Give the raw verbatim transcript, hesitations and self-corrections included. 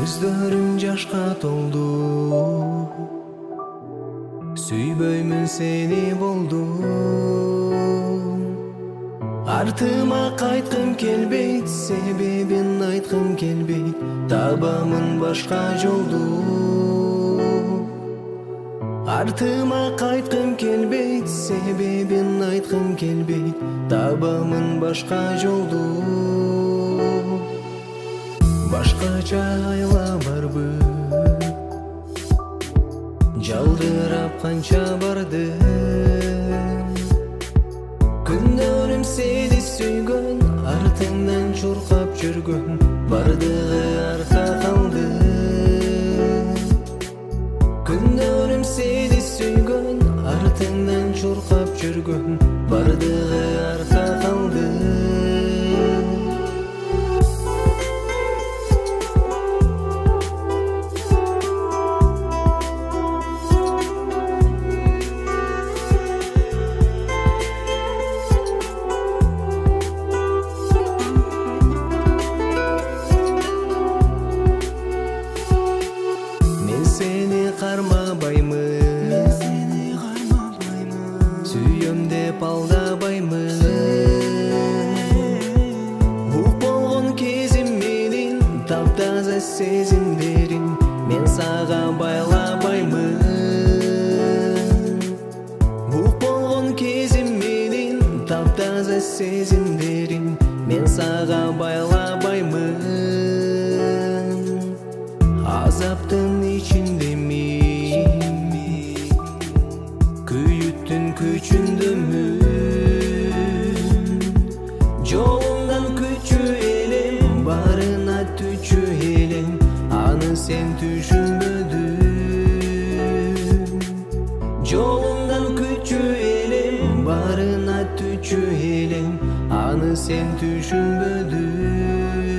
Көздөрүм жашка толду, сүйбөймүн сени болду. Артыма кайткым келбейт, себебин айткым келбейт, табамын башка жолду. Артыма кайткым келбейт, себебин айткым келбейт, табамын башка жолду. Башкача айла барбы, жалдырап канча бардым. Күндөрүм сени сүйгөн, артыңдан чуркап жүргөн, бардыгы арка калды. Күндөрүм сени сүйгөн, артыңдан чуркап жүргөн, бардыгы арка калды. Seni кармабаймын, сүйөм деп алдабаймын. Бук болгон кезим менин таптаза сезимдерин мен сага байлабаймын. Бук болгон кезим менин таптаза сезимдерин мен сага байлабаймын. Азаптын içindemin, kүйүттүн күчүндөмүн. Жолуңдан күчү элем, барына түчү элем, аны сен түшүнбөдүң. Жолуңдан күчү элем, барына түчү элем, аны сен түшүнбөдүң.